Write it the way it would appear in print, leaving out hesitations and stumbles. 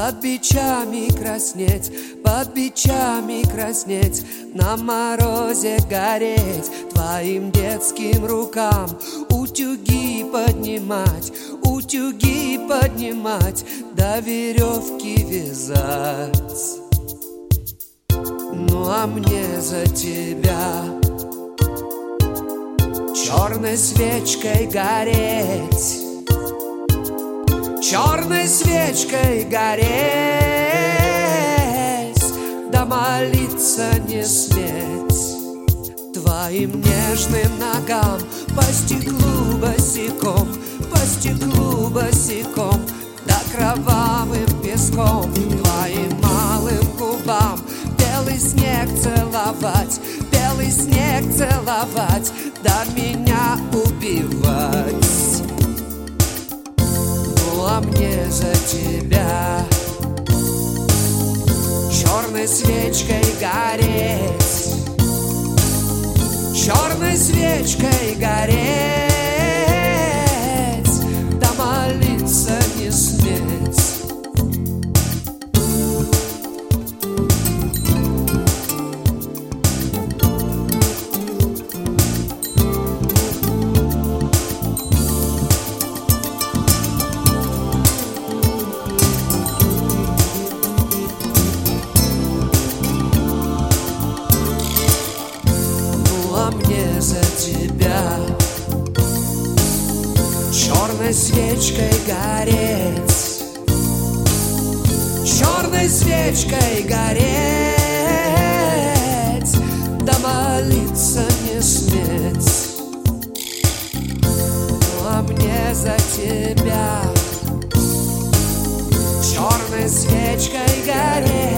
под бичами краснеть, под бичами краснеть, на морозе гореть, твоим детским рукам утюги поднимать, утюги поднимать, до веревки вязать. Ну а мне за тебя черной свечкой гореть, черной свечкой гореть, да молиться не сметь, твоим нежным ногам по стеклу босиком, по стеклу босиком, да кровавым песком, твоим малым губам белый снег целовать, белый снег целовать, да меня убивать. Ну а мне за тебя черной свечкой гореть, черной свечкой гореть, да молиться не сметь. Мне за тебя черной свечкой гореть, черной свечкой гореть, да молиться не сметь. Ну а мне за тебя черной свечкой гореть,